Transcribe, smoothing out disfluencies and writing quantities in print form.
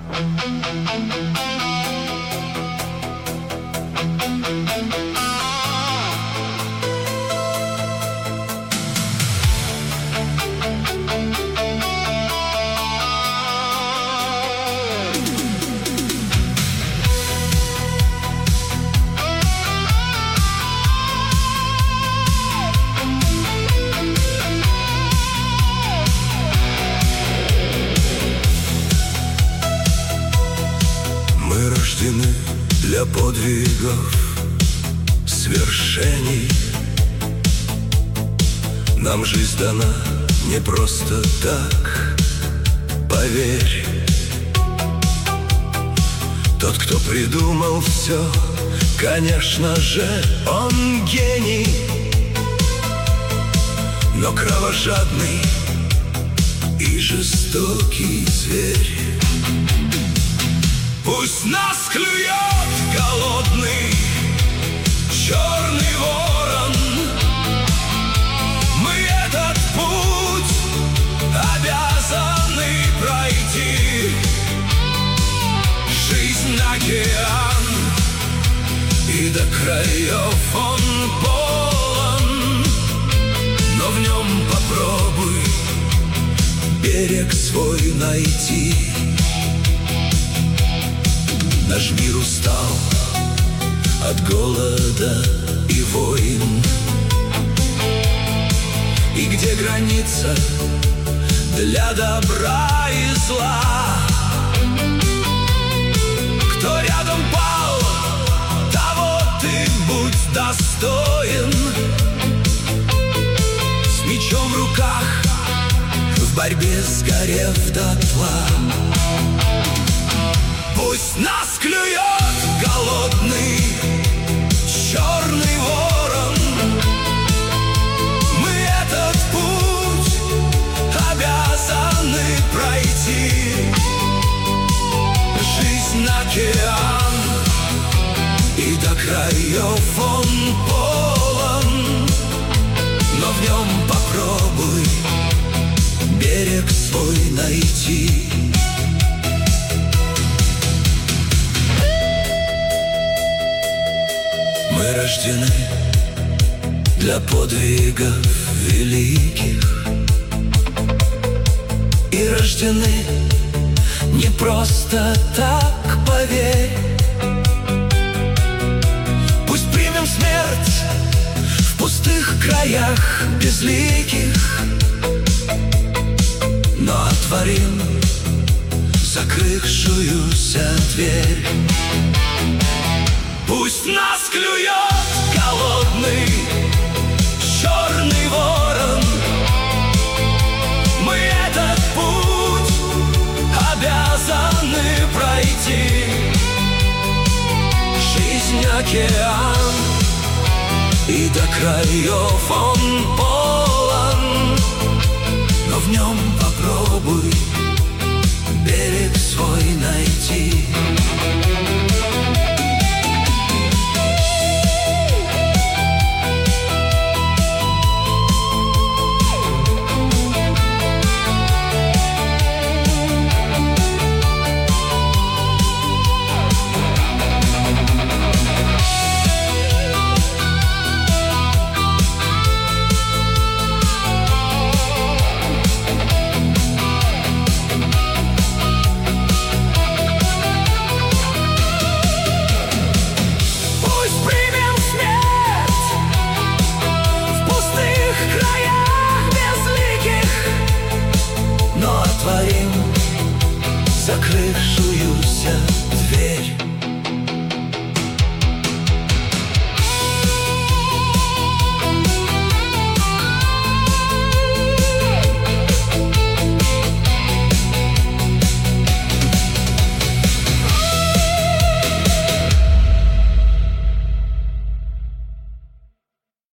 Мы рождены для подвигов, свершений. Нам жизнь дана не просто так, поверь. Тот, кто придумал все, конечно же, он гений, но кровожадный и жестокий зверь. Пусть нас клюет голодный черный ворон, мы этот путь обязаны пройти. Жизнь океан, и до краев он полон, но в нем попробуй берег свой найти. Наш мир устал от голода и войн, и где граница для добра и зла? Кто рядом пал, того ты будь достоин. С мечом в руках, в борьбе сгорев дотла. Пусть нас клюет голодный черный ворон, мы этот путь обязаны пройти. Жизнь океан, и до краев он полон, но в нем попробуй берег свой найти. Мы рождены для подвигов великих и рождены не просто так, поверь. Пусть примем смерть в пустых краях безликих, но отворим закрывшуюся дверь. Пусть нас клюет голодный черный ворон, мы этот путь обязаны пройти. Жизнь океан, и до краев он полон, но в нем попробуй берег свой найти. Отворим закрывшуюся дверь.